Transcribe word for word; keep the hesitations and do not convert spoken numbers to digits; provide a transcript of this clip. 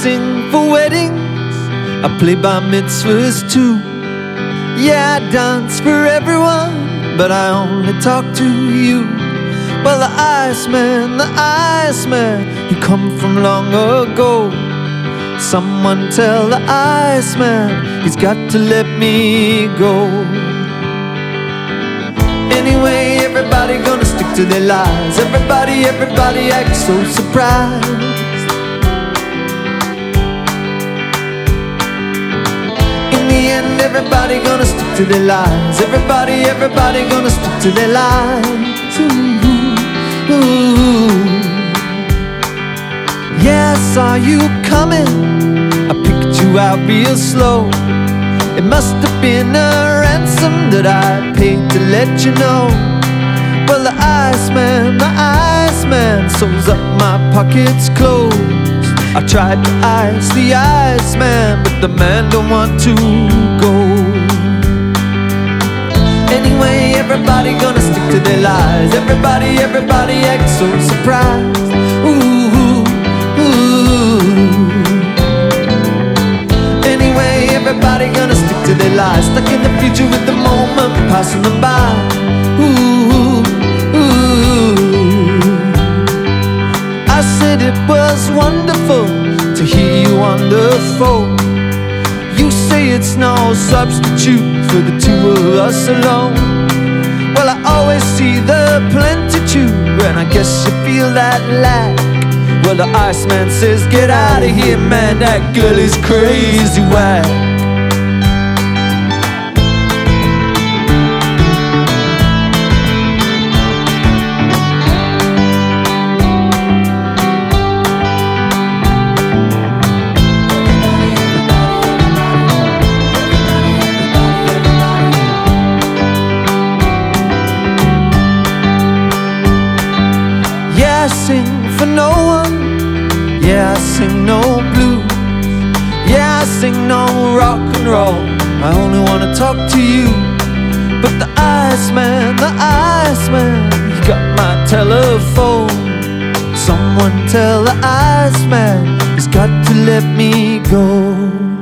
sing for weddings, I play bar mitzvahs too. Yeah, I dance for everyone, but I only talk to you. Well, the Iceman, the Iceman, he come from long ago. Someone tell the Iceman he's got to let me go. Anyway, everybody gonna stick to their lies. Everybody, everybody acts so surprised. In the end, everybody gonna stick to their lies. Everybody, everybody gonna stick to their lies. Ooh, ooh. Yeah, I saw you coming, I picked you out real slow. It must have been a ransom that I paid to let you know. Well, the Iceman, the Iceman sews up my pockets closed. I tried to ice the Iceman, but the man don't want to go. Anyway, everybody gonna stick to their lies. Everybody, everybody acts so surprised. Ooh, ooh. Anyway, everybody gonna stick to their lies. Stuck in the future with the moment passing them by. Ooh, ooh. I said it was wonderful to hear you on the phone. You say it's no substitute for the two of us alone. Well, I always see the plenitude, and I guess you feel that lack. Well, the Iceman says, get out of here, man, that girl is crazy whack. Yeah, I sing for no one. Yeah, I sing no blues. Yeah, I sing no rock and roll. I only wanna talk to you. But the Iceman, the Iceman, he got my telephone. Someone tell the Iceman he's got to let me go.